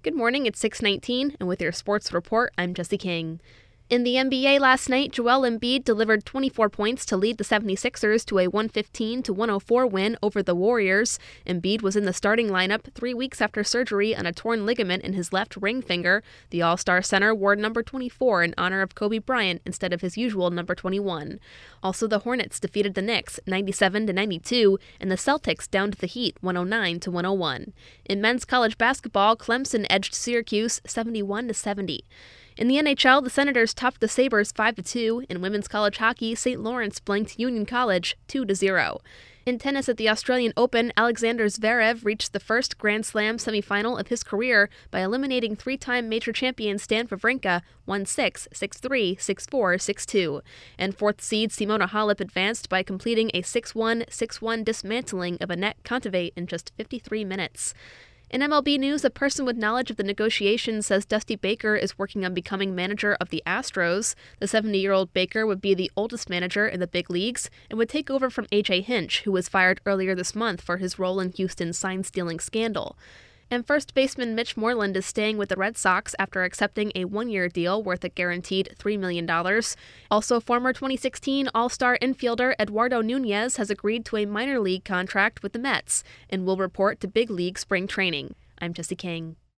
Good morning, it's 6:19, and with your sports report, I'm Jesse King. In the NBA last night, Joel Embiid delivered 24 points to lead the 76ers to a 115-104 win over the Warriors. Embiid was in the starting lineup 3 weeks after surgery on a torn ligament in his left ring finger. The All-Star center wore number 24 in honor of Kobe Bryant instead of his usual number 21. Also, the Hornets defeated the Knicks 97-92, and the Celtics downed the Heat 109-101. In men's college basketball, Clemson edged Syracuse 71-70. In the NHL, the Senators topped the Sabres 5-2. In women's college hockey, St. Lawrence blanked Union College 2-0. In tennis at the Australian Open, Alexander Zverev reached the first Grand Slam semifinal of his career by eliminating three-time major champion Stan Wawrinka 1-6, 6-3, 6-4, 6-2. And fourth seed Simona Halep advanced by completing a 6-1, 6-1 dismantling of Anett Kontaveit in just 53 minutes. In MLB news, a person with knowledge of the negotiations says Dusty Baker is working on becoming manager of the Astros. The 70-year-old Baker would be the oldest manager in the big leagues and would take over from A.J. Hinch, who was fired earlier this month for his role in Houston's sign-stealing scandal. And first baseman Mitch Moreland is staying with the Red Sox after accepting a one-year deal worth a guaranteed $3 million. Also, former 2016 All-Star infielder Eduardo Nunez has agreed to a minor league contract with the Mets and will report to big league spring training. I'm Jesse King.